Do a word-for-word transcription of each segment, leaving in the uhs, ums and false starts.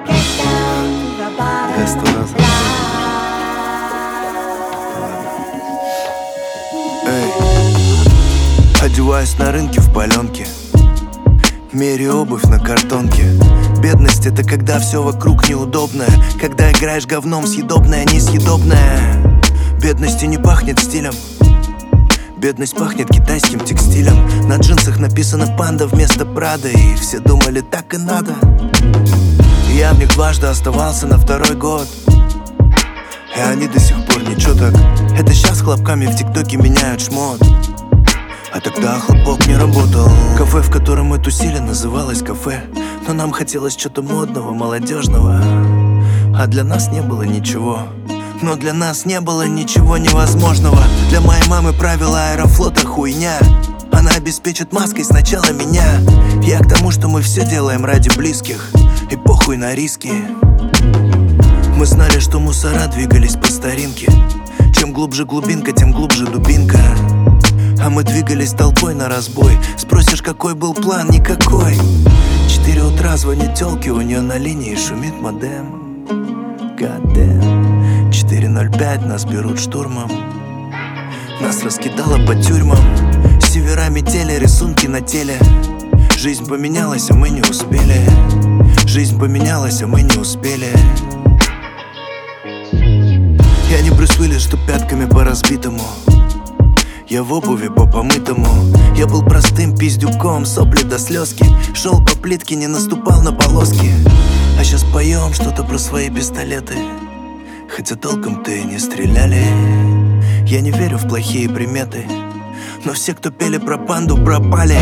Я сто раз. Эй, одеваюсь на рынке в паленке, меряю обувь на картонке. Бедность — это когда все вокруг неудобное, когда играешь говном съедобное, несъедобное. Бедности не пахнет стилем, бедность пахнет китайским текстилем. На джинсах написано «Панда» вместо «Прада», и все думали, так и надо. И я в них дважды оставался на второй год, и они до сих пор ничего так. Это сейчас хлопками в ТикТоке меняют шмот, а тогда хлопок не работал. Кафе, в котором мы тусили, называлось кафе, но нам хотелось что-то модного, молодежного. А для нас не было ничего. Но для нас не было ничего невозможного. Для моей мамы правила Аэрофлота хуйня. Она обеспечит маской сначала меня. Я к тому, что мы все делаем ради близких, и похуй на риски. Мы знали, что мусора двигались по старинке. Чем глубже глубинка, тем глубже дубинка. А мы двигались толпой на разбой. Спросишь, какой был план? Никакой. Четыре утра звонит тёлке, у нее на линии шумит модем. God damn. четыре ноль пять, нас берут штурмом. Нас раскидало по тюрьмам. Севера метели, рисунки на теле. Жизнь поменялась, а мы не успели. Жизнь поменялась, а мы не успели. Я не Брюс Уиллис, что пятками по разбитому. Я в обуви по помытому. Я был простым пиздюком, сопли до слезки. Шел по плитке, не наступал на полоски. А сейчас поем что-то про свои пистолеты, хотя толком-то и не стреляли. Я не верю в плохие приметы, но все, кто пели про панду, пропали.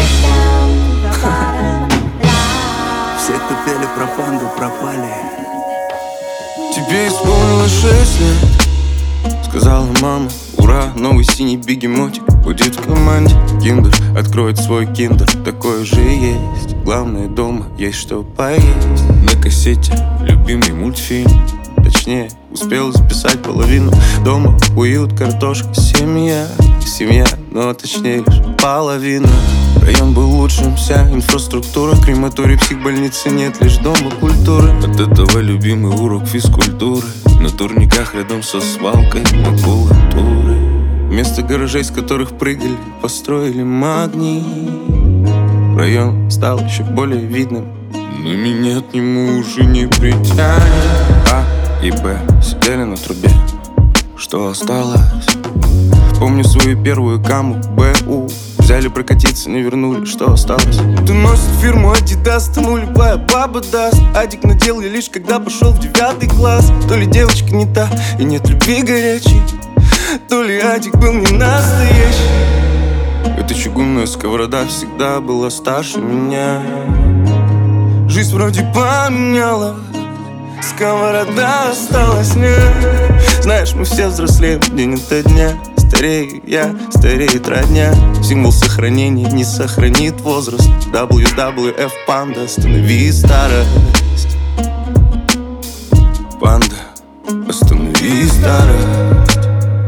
Все, кто пели про панду, пропали. Тебе исполнилось шесть лет, сказала мама. Ура, новый синий бегемотик будет в команде. Киндер откроет свой киндер, такое же есть. Главное, дома есть что поесть. На кассете любимый мультфильм, точнее, успел записать половину. Дома уют, картошка, семья. Семья, но точнее лишь половина. Район был лучшим, вся инфраструктура. Крематорий, психбольницы нет, лишь дома культуры. От этого любимый урок физкультуры. На турниках рядом со свалкой макулатуры. Вместо гаражей, с которых прыгали, построили магний. Район стал еще более видным, но меня к нему уже не притянет. А и Б сидели на трубе, что осталось. Помню свою первую каму, Б У. Взяли прокатиться, не вернули, что осталось. Ты носит фирму Adidas, тому любая баба даст. Адик надел я лишь когда пошел в девятый класс. То ли девочка не та и нет любви горячей, то ли Адик был не настоящий. Эта чугунная сковорода всегда была старше меня. Жизнь вроде поменяла, сковорода осталась нет. Знаешь, мы все взрослеем день ото дня. Старею я, стареет родня. Символ сохранения не сохранит возраст. дабл ю дабл ю эф панда, останови старость. Панда, останови старость.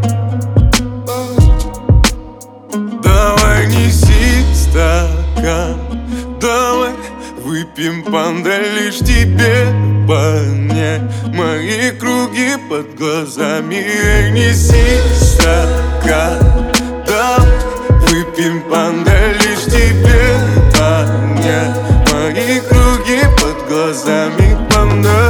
Давай неси стакан, давай выпьем, панда, лишь тебе понять мои круги под глазами. Эй, неси стакан, давай выпьем, панда, лишь тебе понять мои круги под глазами, панда.